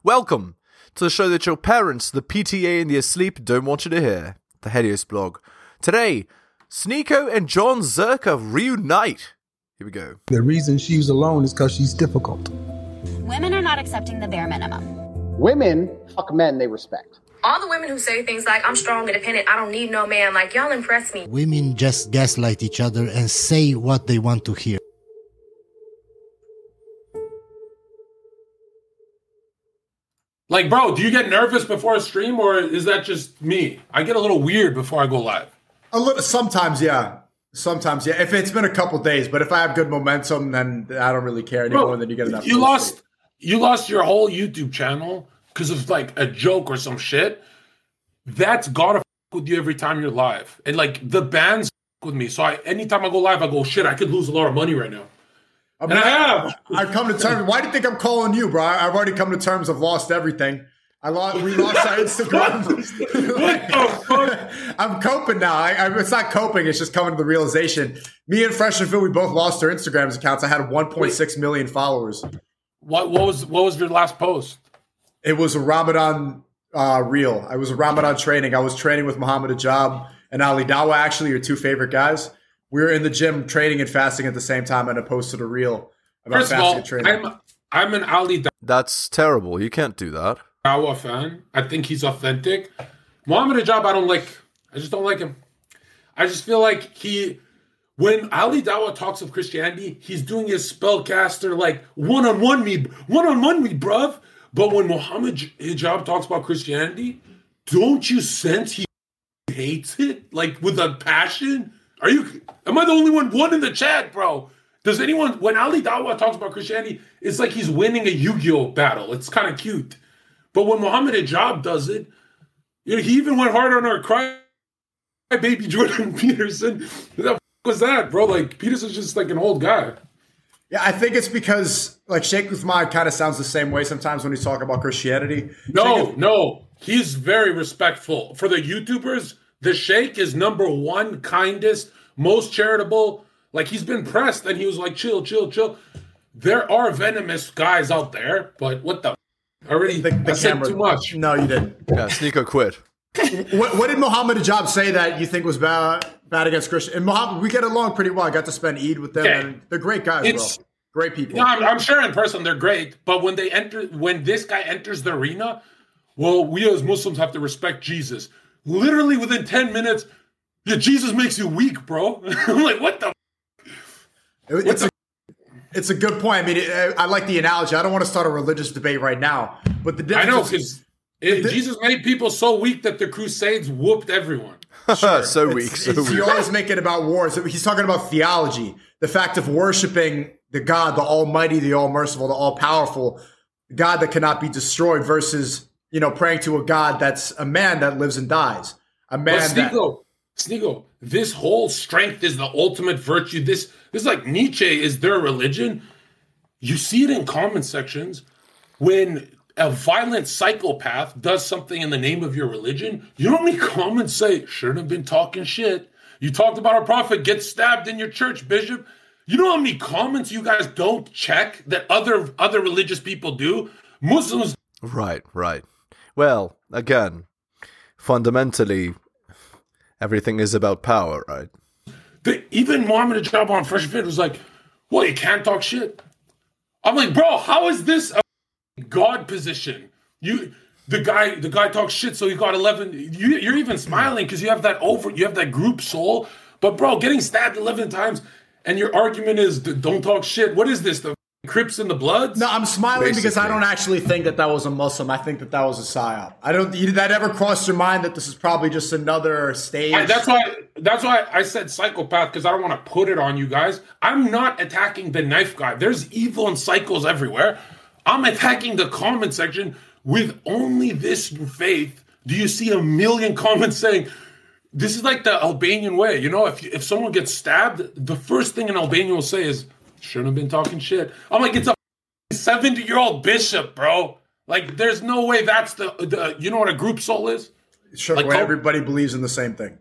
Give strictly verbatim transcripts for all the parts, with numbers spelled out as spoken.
Welcome to the show that your parents, the P T A, and the asleep don't want you to hear, the Helios blog. Today, Sneako and John Zerka reunite. Here we go. The reason she's alone is because she's difficult. Women are not accepting the bare minimum. Women fuck men they respect. All the women who say things like, I'm strong, independent, I don't need no man, like, y'all impress me. Women just gaslight each other and say what they want to hear. Like, bro, do you get nervous before a stream, or is that just me? I get a little weird before I go live. A little, sometimes, yeah. Sometimes, yeah. If it's been a couple days, but if I have good momentum, then I don't really care anymore. Bro, then you get enough. You lost, sleep. you lost your whole YouTube channel because of like a joke or some shit. That's gotta f- with you every time you're live, and like the bands f- with me. So I, anytime I go live, I go, shit, I could lose a lot of money right now. I mean, and I have. I've come to terms. Why do you think I'm calling you, bro? I've already come to terms. I've lost everything. I lost. We lost our Instagram. Like, I'm coping now. I, I, it's not coping. It's just coming to the realization. Me and Fresh and Phil, we both lost our Instagrams accounts. I had one point six million followers. What? What was? What was your last post? It was a Ramadan uh, reel. I was a Ramadan training. I was training with Muhammad Ajab and Ali Dawa. Actually, your two favorite guys. We were in the gym training and fasting at the same time, and I posted a reel about First fasting of all, and training. I'm I'm an Ali That's terrible. You can't do that. Dawa fan. I think he's authentic. Muhammad Ajab, I don't like. I just don't like him. I just feel like he, when Ali Dawa talks of Christianity, he's doing his spellcaster like one on one me, one on one me, bruv. But when Muhammad Hijab talks about Christianity, don't you sense he hates it like with a passion? Are you? Am I the only one? One in the chat, bro. Does anyone? When Ali Dawa talks about Christianity, it's like he's winning a Yu-Gi-Oh battle. It's kind of cute. But when Muhammad Hijab does it, you know, he even went hard on our cry baby Jordan Peterson. What the f- was that, bro? Like Peterson's just like an old guy. Yeah, I think it's because like Sheikh Uthman kind of sounds the same way sometimes when he's talking about Christianity. No, Sheikh- no, he's very respectful for the YouTubers. The Sheikh is number one, kindest, most charitable. Like, he's been pressed, and he was like, chill, chill, chill. There are venomous guys out there, but what the f- I already the, the I said camera. too much. No, you didn't. Yeah, Sneako quit. what, what did Muhammad Ajab say that you think was bad, bad against Christian? And Muhammad, we get along pretty well. I got to spend Eid with them. Okay. And they're great guys, It's- bro. Great people. No, I'm, I'm sure in person they're great, but when they enter, when this guy enters the arena, well, we as Muslims have to respect Jesus. Literally within ten minutes, yeah, Jesus makes you weak, bro. I'm like, what the? It, it's, a, it's a good point. I mean, it, I like the analogy. I don't want to start a religious debate right now, but the difference I know, is- because Jesus made people so weak that the Crusades whooped everyone. so It's- weak, so it's- weak. You always make it about wars. He's talking about theology, the fact of worshiping the God, the Almighty, the All-Merciful, the All-Powerful, the God that cannot be destroyed versus, you know, praying to a God that's a man that lives and dies. A man But that... Sneako, Sneako, this whole strength is the ultimate virtue. This, this is like Nietzsche is their religion. You see it in comment sections when a violent psychopath does something in the name of your religion. You know how many comments say, shouldn't have been talking shit. You talked about our prophet, get stabbed in your church, bishop. You know how many comments you guys don't check that other other religious people do? Muslims. Right, right. Well, again, fundamentally, everything is about power, right? They, even Muhammad Ajab on Fresh Fit was like, well, you can't talk shit. I'm like, bro, how is this a God position? You, the guy, the guy talks shit, so he got eleven. You, you're even smiling because you have that over, you have that group soul. But bro, getting stabbed eleven times, and your argument is don't talk shit. What is this? The Crips and the Bloods? No, I'm smiling Basically. because I don't actually think that that was a Muslim. I think that that was a psyop. I don't. Did that ever cross your mind that this is probably just another stage? I, that's why. That's why I said psychopath, because I don't want to put it on you guys. I'm not attacking the knife guy. There's evil and psychos everywhere. I'm attacking the comment section with only this faith. Do you see a million comments saying this is like the Albanian way? You know, if if someone gets stabbed, the first thing an Albanian will say is, "Shouldn't have been talking shit." I'm like, it's a seventy-year-old bishop, bro. Like, there's no way that's the, the you know what a group soul is? Sure, like where cult- everybody believes in the same thing.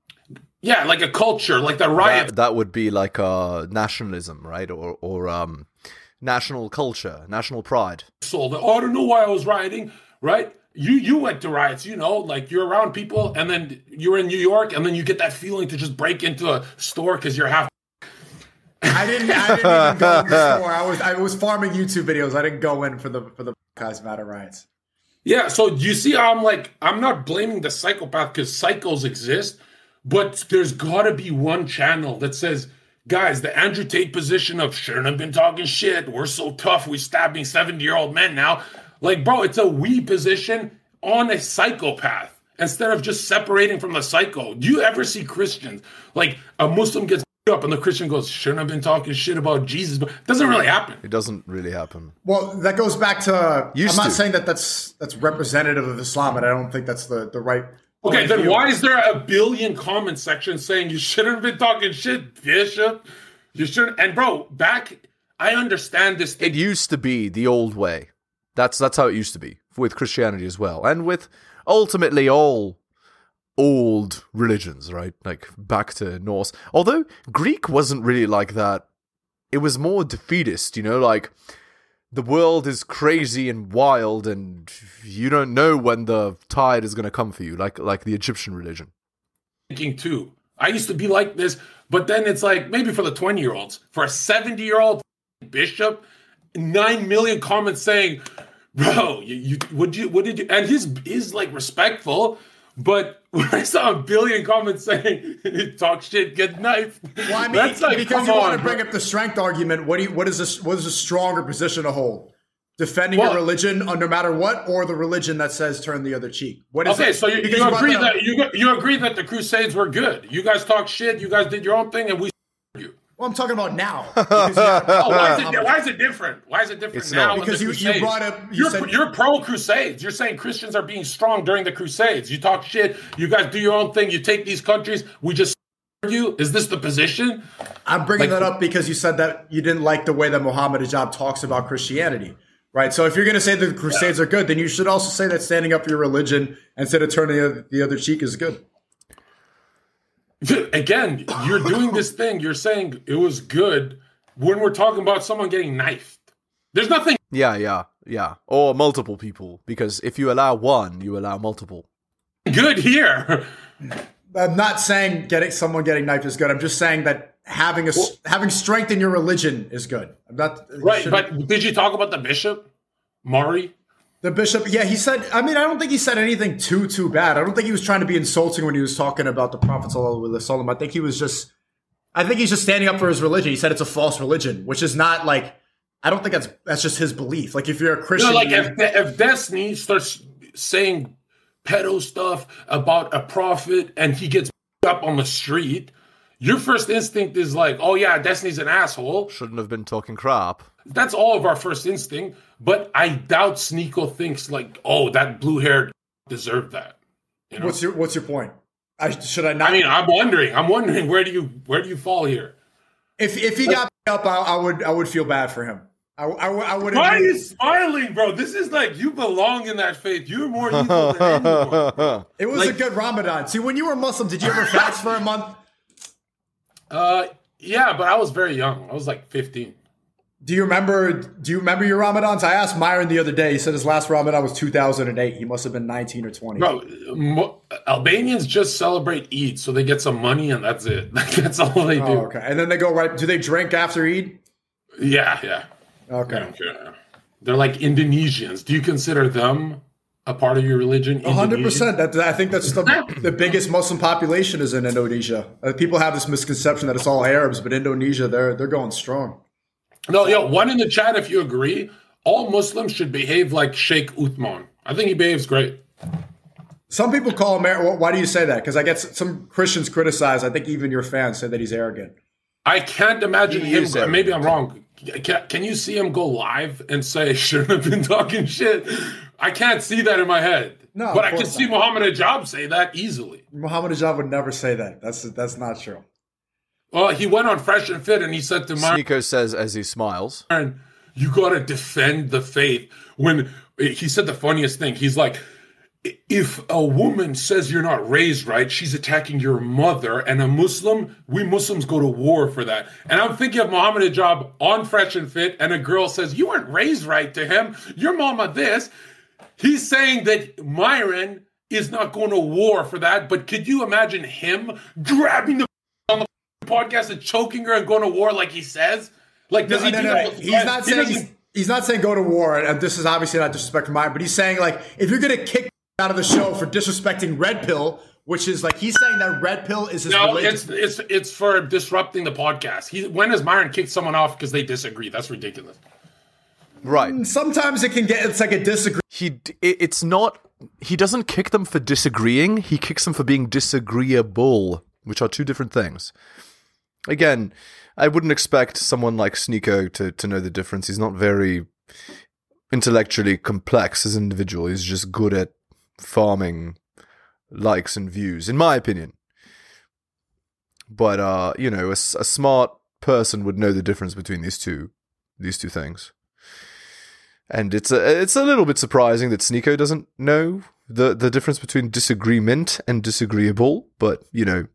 Yeah, like a culture, like the riot. That, that would be like uh, nationalism, right? Or, or um, national culture, national pride. Soul. That, oh, I don't know why I was rioting, right? You you went to riots, you know, like you're around people, and then you're in New York, and then you get that feeling to just break into a store because you're half. I didn't. I didn't even go in the store. I was. I was farming YouTube videos. I didn't go in for the for the Guys Matter riots. Yeah. So you see, how I'm like, I'm not blaming the psychopath because psychos exist, but there's got to be one channel that says, guys, the Andrew Tate position of shouldn't have been talking shit. We're so tough. We stabbing seventy year old men now. Like, bro, it's a we position on a psychopath instead of just separating from the psycho. Do you ever see Christians, like a Muslim gets up and the Christian goes, shouldn't have been talking shit about Jesus, but it doesn't really happen. It doesn't really happen. Well, that goes back to, Used I'm not to. saying that that's that's representative of Islam, and I don't think that's the, the right Okay, then view. why is there a billion comment sections saying you shouldn't have been talking shit, Bishop? You shouldn't. And bro, back, I understand this thing. It used to be the old way. That's that's how it used to be with Christianity as well, and with ultimately all old religions, right? Like back to Norse. Although Greek wasn't really like that. It was more defeatist, you know, like the world is crazy and wild, and you don't know when the tide is going to come for you, like like the Egyptian religion. Thinking too. I used to be like this, but then it's like maybe for the twenty year olds, for a seventy year old bishop, nine million comments saying, bro, you, you would you what did you and his is like respectful, but when I saw a billion comments saying talk shit, get knife. Well, I mean, that's like, because come you on, want to bro. bring up the strength argument. What do you, what is this? What is a stronger position to hold? Defending Well- your religion no matter what, or the religion that says turn the other cheek? What is Okay, it? so you, Because you brought agree that up. that you you agree that the Crusades were good. You guys talk shit, you guys did your own thing, and we you. Well, I'm talking about now. Because you had- Oh, why is it why is it different? Why is it different It's now? not. than Because the you- you Crusades? brought up- you You're, said- you're pro Crusades. You're saying Christians are being strong during the Crusades. You talk shit. You guys do your own thing. You take these countries. We just you. Is this the position? I'm bringing Like- that up because you said that you didn't like the way that Muhammad Hijab talks about Christianity, right? So if you're going to say that the Crusades are good, then you should also say that standing up for your religion instead of turning the other, the other cheek is good. Again, you're doing this thing. You're saying it was good when we're talking about someone getting knifed. There's nothing. Yeah, yeah, yeah. Or multiple people, because if you allow one, you allow multiple. Good here. I'm not saying getting someone getting knifed is good. I'm just saying that having a having strength in your religion is good. I'm not Right, shouldn't- but did you talk about the bishop, Mari? the bishop, yeah, he said. I mean, I don't think he said anything too too bad. I don't think he was trying to be insulting when he was talking about the Prophet sallallahu alaihi wasallam. I think he was just. I think he's just standing up for his religion. He said it's a false religion, which is not like. I don't think that's that's just his belief. Like if you're a You Christian, know, like you- if, if Destiny starts saying pedo stuff about a prophet and he gets up on the street, your first instinct is like, oh yeah, Destiny's an asshole. Shouldn't have been talking crap. That's all of our first instinct. But I doubt Sneeko thinks like, oh, that blue-haired deserved that. You know? what's your what's your point? I should I not? I mean, I'm wondering. I'm wondering where do you where do you fall here? if if he got up, I, I would I would feel bad for him. I I, I would. Why are you smiling, bro? This is like you belong in that faith. You're more evil than anyone. It was Like- a good Ramadan. See, when you were Muslim, did you ever fast for a month? Uh, yeah, but I was very young. I was like fifteen. Do you remember? Do you remember your Ramadans? I asked Myron the other day. He said his last Ramadan was two thousand eight. He must have been nineteen or twenty. Bro, Mo- Albanians just celebrate Eid, so they get some money and that's it. That's all they do. Oh, okay. And then they go right. Do they drink after Eid? Yeah, yeah. I Okay. don't care. They're like Indonesians. Do you consider them a part of your religion? A hundred Indonesian? percent. That I think that's the the biggest Muslim population is in Indonesia. Uh, people have this misconception that it's all Arabs, but Indonesia, they're they're going strong. No, yo, one in the chat if you agree. All Muslims should behave like Sheikh Uthman. I think he behaves great. Some people call him. Ar- Why do you say that? Because I get s- some Christians criticize. I think even your fans say that he's arrogant. I can't imagine He him. is arrogant. Maybe I'm wrong. Can, can you see him go live and say, shouldn't have been talking shit? I can't see that in my head. No, but of I can course see not. Muhammad Hijab say that easily. Muhammad Hijab would never say that. That's that's not true. Well, he went on Fresh and Fit and he said to Myron, Sneeko says as he smiles. you got to defend the faith. When he said the funniest thing, he's like, if a woman says you're not raised right, she's attacking your mother. And a Muslim, we Muslims go to war for that. And I'm thinking of Mohammed Hijab on Fresh and Fit, and a girl says, you weren't raised right to him. Your mama this. He's saying that Myron is not going to war for that. But could you imagine him grabbing the on the podcast and choking her and going to war like he says? Like, does no, he no, do no, that? no. with He's friends? not He saying doesn't- he's, he's not saying go to war, and this is obviously not disrespect to mine, but he's saying, like, if you're going to kick out of the show for disrespecting Red Pill, which is like, he's saying that Red Pill is his No, religion. it's it's it's for disrupting the podcast. He when has Myron kicked someone off because they disagree? That's ridiculous. Right. Sometimes it can get, it's like a disagree. He d- it- it's not he doesn't kick them for disagreeing, he kicks them for being disagreeable, which are two different things. Again, I wouldn't expect someone like Sneeko to to know the difference. He's not very intellectually complex as an individual. He's just good at farming likes and views, in my opinion. But uh, you know, a, s- a smart person would know the difference between these two these two things. And it's a it's a little bit surprising that Sneeko doesn't know the the difference between disagreement and disagreeable. But you know,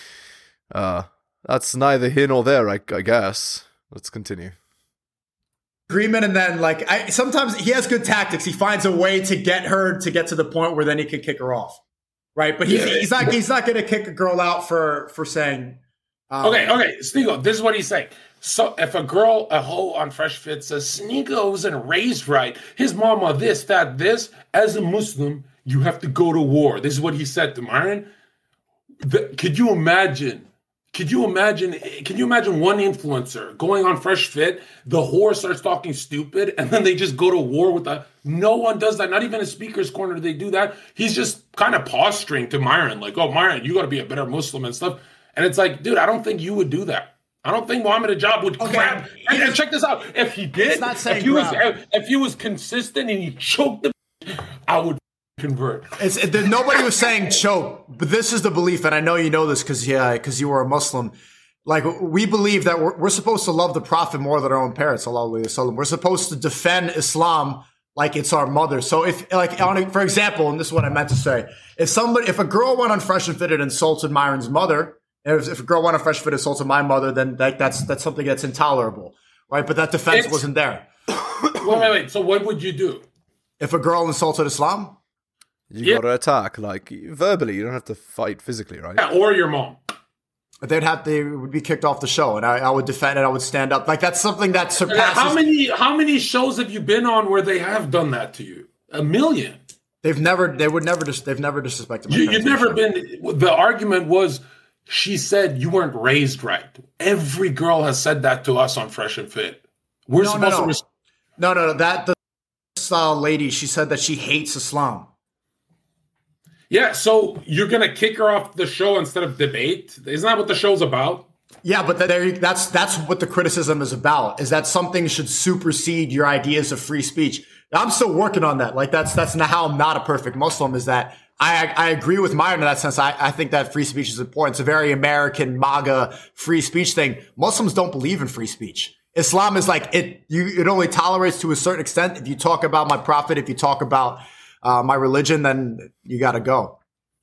uh, that's neither here nor there, I, I guess. Let's continue. Agreement, and then like I sometimes he has good tactics. He finds a way to get her to get to the point where then he can kick her off, right? But he's, Yeah. he's not he's not going to kick a girl out for for saying. Um, Okay, okay, Sneeko, this is what he's saying. So if a girl, a hoe on Fresh Fit says Sneeko wasn't raised right, his mama this, that, this, as a Muslim, you have to go to war. This is what he said to Myron. The, could you imagine? Could you imagine? Can you imagine one influencer going on Fresh Fit? The whore starts talking stupid, and then they just go to war with the. No one does that. Not even a speaker's corner do they do that. He's just kind of posturing to Myron, like, "Oh, Myron, you got to be a better Muslim and stuff." And it's like, dude, I don't think you would do that. I don't think Mohammed Hijab would Okay. grab. And, and check this out: if he did, It's not saying if he was, grab. if, if he was consistent and he choked the, I would convert. It's, it, there- nobody was saying choke, but this is the belief, and I know you know this because yeah, because you were a Muslim. Like we believe that we're, we're supposed to love the Prophet more than our own parents. Sallallahu alaihi wasallam. We're supposed to defend Islam like it's our mother. So if, like, on a, for example, and this is what I meant to say, if somebody, if a girl went on Fresh and Fit and insulted Myron's mother, if, if a girl went on Fresh and Fit and insulted my mother, then that, that's that's something that's intolerable, right? But that defense It's- wasn't there. Wait, wait, wait. So what would you do? If a girl insulted Islam. You Yeah. gotta attack, like, verbally. You don't have to fight physically, right? Yeah, or your mom. They'd have they would be kicked off the show, and I, I would defend it. I would stand up. Like that's something that surpasses. How many how many shows have you been on where they have done that to you? A million. They've never. They would never. Dis, they've never disrespected. My You, parents you've on the never show. been. The argument was, she said you weren't raised right. Every girl has said that to us on Fresh and Fit. We're No, no, supposed no. to. Res- No, no, no. That the uh, lady. She said that she hates Islam. yeah. So you're gonna kick her off the show instead of debate? Isn't that what the show's about? Yeah, but there, that's that's what the criticism is about. Is that something should supersede your ideas of free speech? I'm still working on that. Like that's that's not how I'm not a perfect Muslim. Is that I I agree with Myron in that sense. I, I think that free speech is important. It's a very American MAGA free speech thing. Muslims don't believe in free speech. Islam is like it. You it only tolerates to a certain extent. If you talk about my prophet, if you talk about uh, my religion, then you got to go.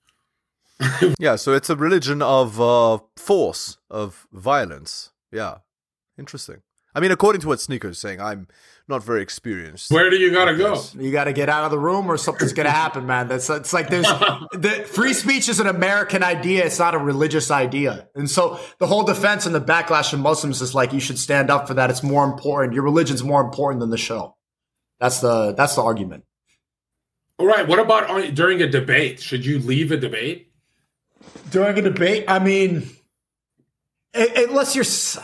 Yeah, so it's a religion of uh, force, of violence. Yeah, interesting. I mean, according to what Sneako's saying, I'm not very experienced. Where do you gotta go? Yes. You got to get out of the room, or something's going to happen, man. That's it's like there's the free speech is an American idea. It's not a religious idea, and so the whole defense and the backlash of Muslims is like you should stand up for that. It's more important. Your religion's more important than the show. That's the that's the argument. All right. What about on, during a debate? Should you leave a debate? During a debate, I mean, u- unless you're, s-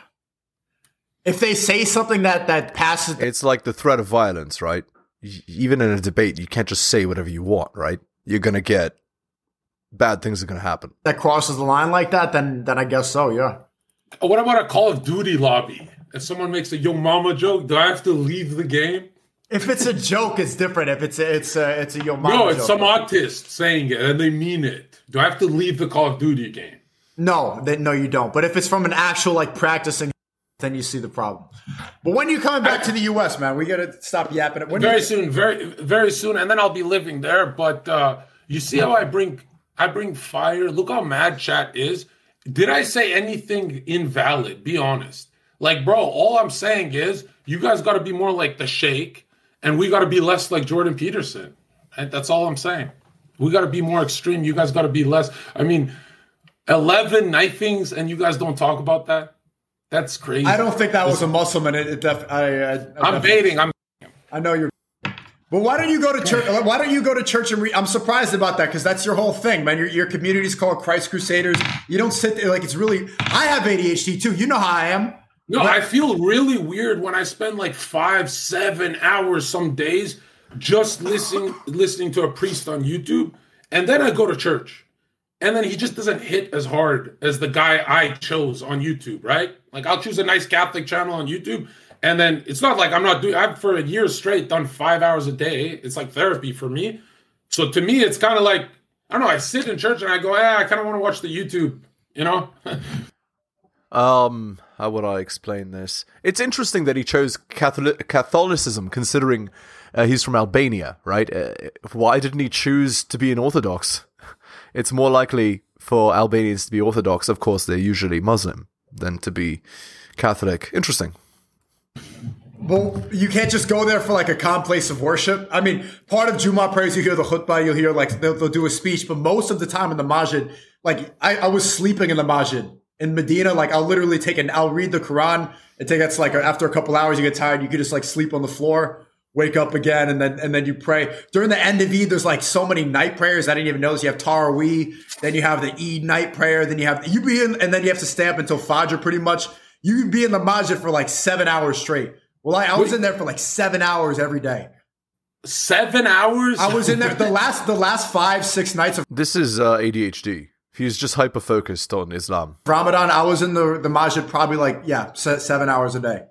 if they say something that that passes, It's like the threat of violence, right? Y- Even in a debate, you can't just say whatever you want, right? You're gonna get bad things are gonna happen. that crosses the line like that, then then I guess so. Yeah. What about a Call of Duty lobby? If someone makes a yo mama joke, do I have to leave the game? If it's a joke, it's different. If it's a, it's a, it's a yo mama No, it's joke. some autist saying it and they mean it. Do I have to leave the Call of Duty game? No, they, no, you don't. But if it's from an actual like practicing then you see the problem. But when are you coming back to the U S, man? We got to stop yapping. When very you- soon, very very soon, and then I'll be living there. But uh, you see how I bring I bring fire. Look how mad chat is. Did I say anything invalid? Be honest. Like, bro, all I'm saying is you guys got to be more like the Sheikh, and we got to be less like Jordan Peterson. And that's all I'm saying. We got to be more extreme. You guys got to be less. I mean, eleven knifings, and you guys don't talk about that. That's crazy. I don't think that was a Muslim, and it, it def- I, I, I I'm baiting. I'm. I know you're. But why don't you go to church? Why don't you go to church and read? I'm surprised about that because that's your whole thing, man. Your your community's called Christ Crusaders. You don't sit there like it's really. I have A D H D too. You know how I am. No, I feel really weird when I spend like five, seven hours some days just listening listening to a priest on YouTube, and then I go to church, and then he just doesn't hit as hard as the guy I chose on YouTube, right? Like I'll choose a nice Catholic channel on YouTube. And then it's not like I'm not doing, I've for a year straight done five hours a day. It's like therapy for me. So to me, it's kind of like, I don't know, I sit in church and I go, ah, I kind of want to watch the YouTube, you know? Um, how would I explain this? It's interesting that he chose Catholic Catholicism, considering uh, he's from Albania, right? Uh, why didn't he choose to be an Orthodox? It's more likely for Albanians to be Orthodox, of course they're usually Muslim, than to be Catholic. Interesting. Well, you can't just go there for like a calm place of worship. I mean, part of Jummah prayers, you hear the khutbah, you'll hear like they'll, they'll do a speech, but most of the time in the masjid, like I, I was sleeping in the masjid in Medina. Like I'll literally take an, I'll read the Quran. It takes like after a couple hours, you get tired, you could just like sleep on the floor, wake up again, and then and then you pray. During the end of Eid, there's like so many night prayers. I didn't even notice. You have Taraweeh, then you have the Eid night prayer, then you have you be in, and then you have to stay up until Fajr pretty much. You can be in the masjid for like seven hours straight. Well, I, I was in there for like seven hours every day. Seven hours? I was in there the last the last five, six nights of This is uh, A D H D. He's just hyper-focused on Islam. Ramadan. I was in the, the masjid probably like, yeah, se- seven hours a day.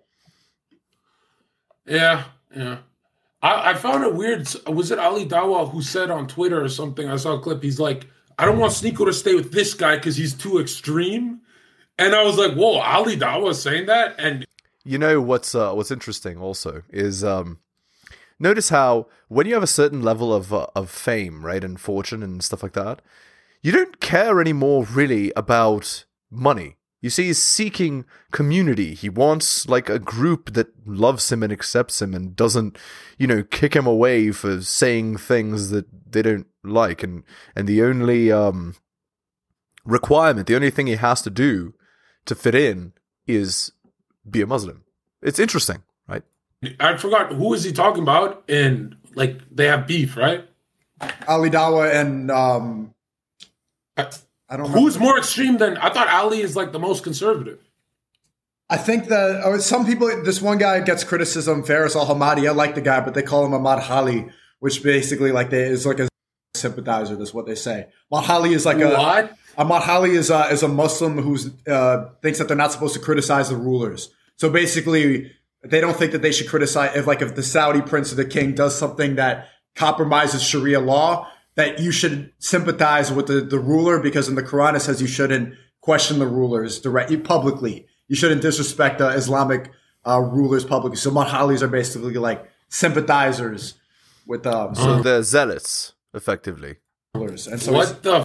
Yeah, yeah. I, I found it weird. Was it Ali Dawa who said on Twitter or something? I saw a clip. He's like, I don't want Sneeko to stay with this guy because he's too extreme. And I was like, whoa, Ali Dawa is saying that? And You know what's uh, what's interesting also is um, notice how when you have a certain level of uh, of fame, right, and fortune and stuff like that, you don't care anymore really about money. You see, he's seeking community. He wants like a group that loves him and accepts him and doesn't, you know, kick him away for saying things that they don't like. And and the only um, requirement, the only thing he has to do to fit in is be a Muslim. It's interesting, right? I forgot, who is he talking about? And like they have beef, right? Ali Dawa and um, I, I don't know. Who's more extreme than, I thought Ali is like the most conservative. I think that uh, some people, this one guy gets criticism, Faris Al-Hamadi. I like the guy, but they call him Ahmad Hali, which basically like they, is like a sympathizer. That's what they say. Ahmad Hali is like a What? Ahmad Hali is a, is a Muslim who uh, thinks that they're not supposed to criticize the rulers. So basically, they don't think that they should criticize if, like, if the Saudi prince or the king does something that compromises Sharia law, that you should sympathize with the, the ruler, because in the Quran it says you shouldn't question the rulers directly publicly. You shouldn't disrespect the Islamic uh, rulers publicly. So Mahalis are basically like sympathizers with um, So they're zealots, effectively. rulers. And so What the?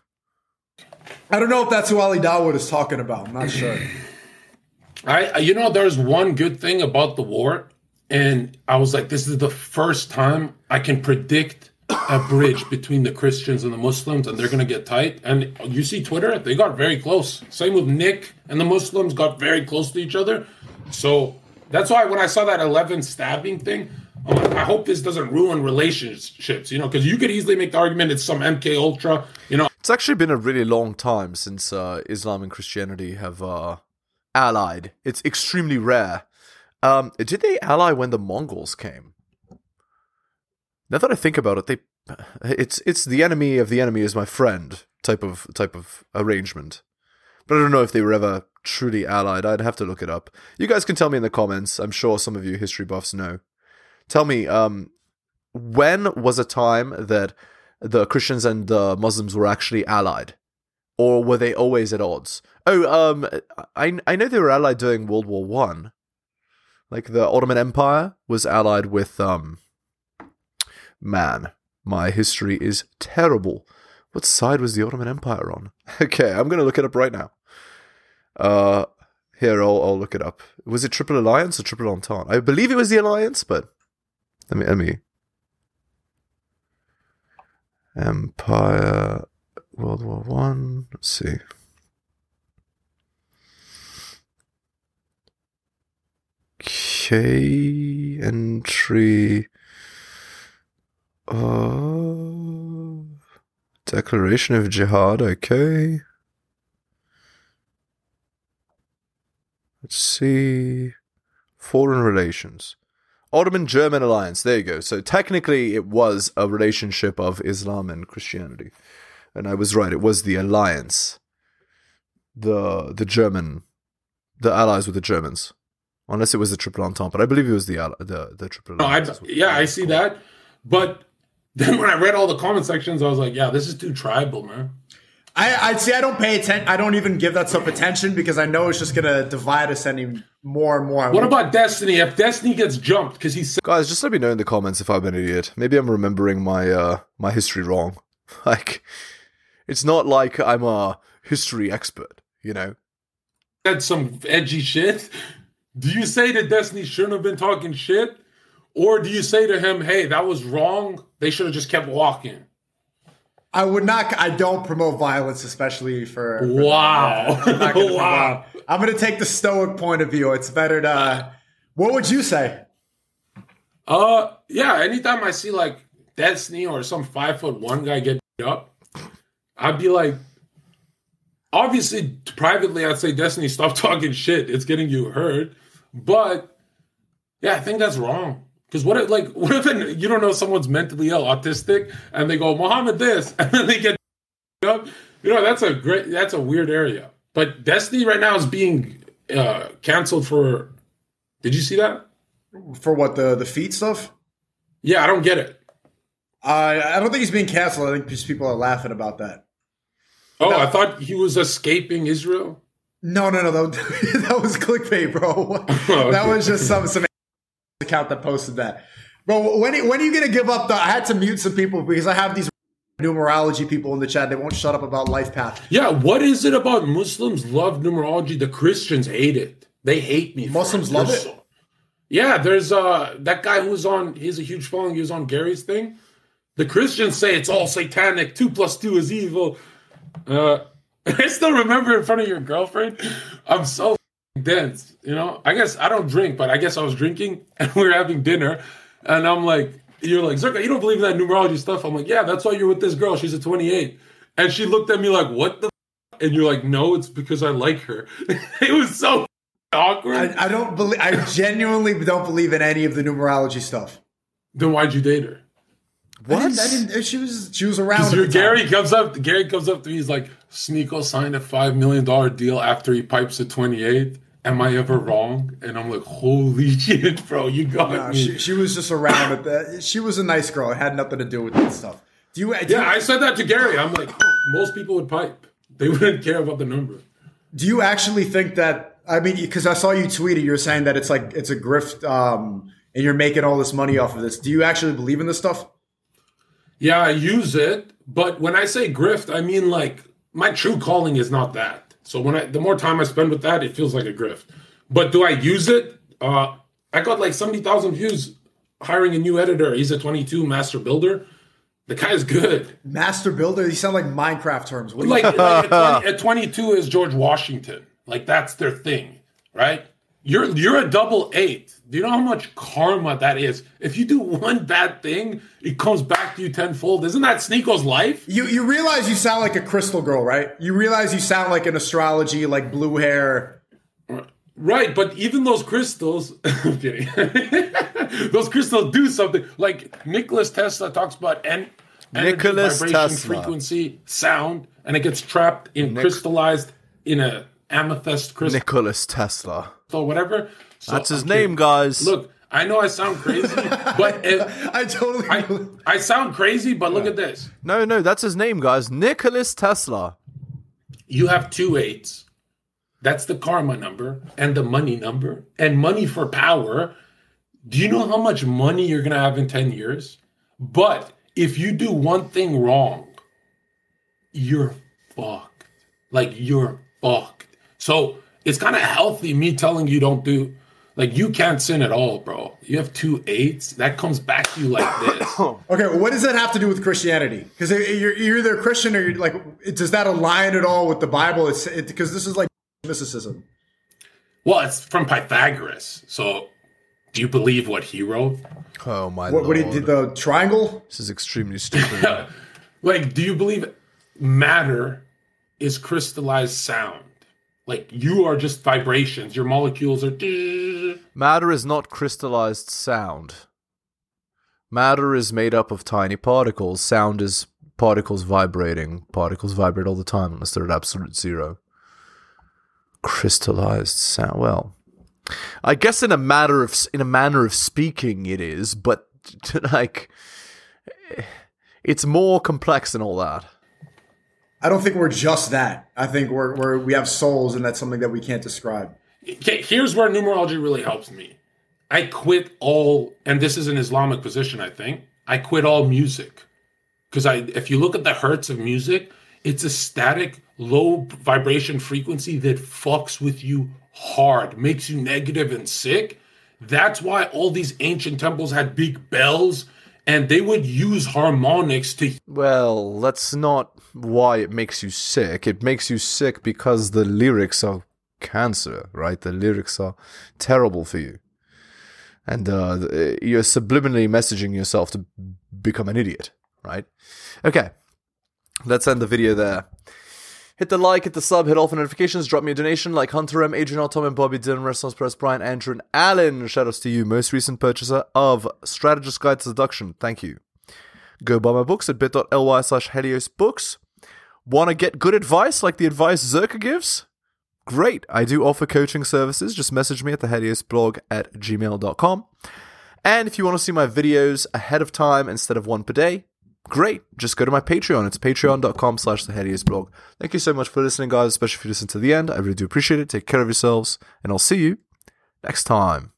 I don't know if that's who Ali Dawood is talking about. I'm not sure. I, you know, there's one good thing about the war, and I was like, this is the first time I can predict a bridge between the Christians and the Muslims, and they're going to get tight. And you see Twitter, they got very close. Same with Nick and the Muslims got very close to each other. So that's why when I saw that eleven stabbing thing, I'm like, I hope this doesn't ruin relationships, you know, because you could easily make the argument it's some M K Ultra, you know. It's actually been a really long time since uh, Islam and Christianity have uh, allied. It's extremely rare. Um, did they ally when the Mongols came? Now that I think about it, they it's it's the enemy of the enemy is my friend type of type of arrangement. But I don't know if they were ever truly allied. I'd have to look it up. You guys can tell me in the comments. I'm sure some of you history buffs know. Tell me, um, when was a time that the Christians and the Muslims were actually allied? Or were they always at odds? Oh, um, I I know they were allied during World War One, Like the Ottoman Empire was allied with um. Man, my history is terrible. What side was the Ottoman Empire on? Okay, I'm gonna look it up right now. Uh, here I'll I'll look it up. Was it Triple Alliance or Triple Entente? I believe it was the Alliance, but let me let me. Empire, World War One. Let's see. Okay, entry. Uh, Declaration of Jihad. Okay. Let's see. Foreign relations. Ottoman-German alliance. There you go. So technically it was a relationship of Islam and Christianity. And I was right. It was the alliance. The the German... The allies with the Germans. Unless it was the Triple Entente. But I believe it was the the, the Triple Alliance. No, I, yeah, I see that. But then when I read all the comment sections, I was like, yeah, this is too tribal, man. I, I see. I don't pay attention. I don't even give that stuff attention because I know it's just gonna divide us any more and more. What about Destiny? If Destiny gets jumped because he's guys, just let me know in the comments if I'm an idiot. Maybe I'm remembering my uh, my history wrong. Like, it's not like I'm a history expert, you know. Said some edgy shit. Do you say that Destiny shouldn't have been talking shit, or do you say to him, "Hey, that was wrong. They should have just kept walking"? I would not. I don't promote violence, especially for. for wow! I'm not gonna wow! promote, I'm going to take the stoic point of view. It's better to. What would you say? Uh, yeah. Anytime I see like Destiny or some five foot one guy get beat up, I'd be like, obviously, privately, I'd say, Destiny, stop talking shit. It's getting you hurt. But yeah, I think that's wrong. Because what if, like, what if an, you don't know someone's mentally ill, autistic, and they go, Muhammad this, and then they get up? You know, that's a great, that's a weird area. But Destiny right now is being uh, canceled for, did you see that? For what, the, the feet stuff? Yeah, I don't get it. Uh, I don't think he's being canceled. I think just people are laughing about that. Oh, no. I thought he was escaping Israel? No, no, no. That, that was clickbait, bro. Oh, okay. That was just some, some account that posted that. Bro, when, when are you going to give up the... I had to mute some people because I have these numerology people in the chat. They won't shut up about life path. Yeah, what is it about Muslims love numerology? The Christians hate it. They hate me. Muslims it. love They're it? So, yeah, there's uh that guy who's on... He's a huge following. He was on Gary's thing. The Christians say it's all satanic. Two plus two is evil. Uh, I still remember in front of your girlfriend. I'm so dense, you know. I guess I don't drink, but I guess I was drinking, and we were having dinner, and I'm like, "You're like, Zerka, you don't believe in that numerology stuff?" I'm like, "Yeah, that's why you're with this girl. She's a twenty-eight," and she looked at me like, "What the?" F-? And you're like, "No, it's because I like her." It was so awkward. I, I don't believe. I genuinely don't believe in any of the numerology stuff. Then why'd you date her? What? I didn't, I didn't, she was she was around. Your, Gary comes up. Gary comes up to me. He's like, "Sneeko signed a five million dollar deal after he pipes at twenty-eight. Am I ever wrong?" And I'm like, "Holy shit, bro, you got no, me." She, she was just around. With the, she was a nice girl. It had nothing to do with that stuff. Do you? Do yeah, you, I said that to Gary. I'm like, most people would pipe. They wouldn't care about the number. Do you actually think that? I mean, because I saw you tweeted. You're saying that it's like it's a grift, um, and you're making all this money off of this. Do you actually believe in this stuff? Yeah, I use it, but when I say grift, I mean like my true calling is not that. So when I, the more time I spend with that, it feels like a grift. But do I use it? Uh, I got like seventy thousand views hiring a new editor. He's a twenty-two master builder. The guy's good. Master builder? You sound like Minecraft terms. What like, like at, twenty, at twenty-two is George Washington. Like that's their thing, right? You're you're a double eight. Do you know how much karma that is? If you do one bad thing, it comes back to you tenfold. Isn't that Sneeko's life? You you realize you sound like a crystal girl, right? You realize you sound like an astrology, like blue hair. Right, but even those crystals, I'm kidding. Those crystals do something. Like Nicholas Tesla talks about en- energy, Nicholas vibration, Tesla. frequency, sound, and it gets trapped in Nic- crystallized in a amethyst crystal. Nicholas Tesla. So whatever. So, That's his I'm name, kidding. guys. Look, I know I sound crazy, but it, I totally. I, I sound crazy, but look at this. No, no, that's his name, guys. Nicholas Tesla. You have two eights. That's the karma number and the money number and money for power. Do you know how much money you're going to have in ten years? But if you do one thing wrong, you're fucked. Like, you're fucked. So it's kind of healthy me telling you don't do, like, you can't sin at all, bro. You have two eights. That comes back to you like this. Okay, well, what does that have to do with Christianity? Because you're, you're either a Christian or you're like, does that align at all with the Bible? It's because it, this is like mysticism. Well, it's from Pythagoras. So do you believe what he wrote? Oh, my what, lord. What he did, the triangle? This is extremely stupid. Like, do you believe matter is crystallized sound? Like, you are just vibrations. Your molecules are... Matter is not crystallized sound. Matter is made up of tiny particles. Sound is particles vibrating. Particles vibrate all the time unless they're at absolute zero. Crystallized sound. Well, I guess in a matter of in a manner of speaking, it is, but like, it's more complex than all that. I don't think we're just that. I think we're, we're we have souls, and that's something that we can't describe. Okay, here's where numerology really helps me. I quit all, and this is an Islamic position, I think. I quit all music. Because I, if you look at the hertz of music, it's a static, low vibration frequency that fucks with you hard, makes you negative and sick. That's why all these ancient temples had big bells, and they would use harmonics to... Well, that's not why it makes you sick. It makes you sick because the lyrics are cancer, right? The lyrics are terrible for you. And uh, you're subliminally messaging yourself to become an idiot, right? Okay, let's end the video there. Hit the like, hit the sub, hit all for notifications, drop me a donation like Hunter M, Adrian R, Tom and Bobby, Dylan, Renaissance Press, Brian, Andrew, and Alan. Shoutouts to you, most recent purchaser of Strategist Guide to Seduction. Thank you. Go buy my books at bit.ly slash Helios Books. Want to get good advice like the advice Zerka gives? Great. I do offer coaching services. Just message me at the Helios blog at gmail dot com. And if you want to see my videos ahead of time instead of one per day, great. Just go to my Patreon. It's patreon.com slash the Helios blog. Thank you so much for listening, guys, especially if you listen to the end. I really do appreciate it. Take care of yourselves, and I'll see you next time.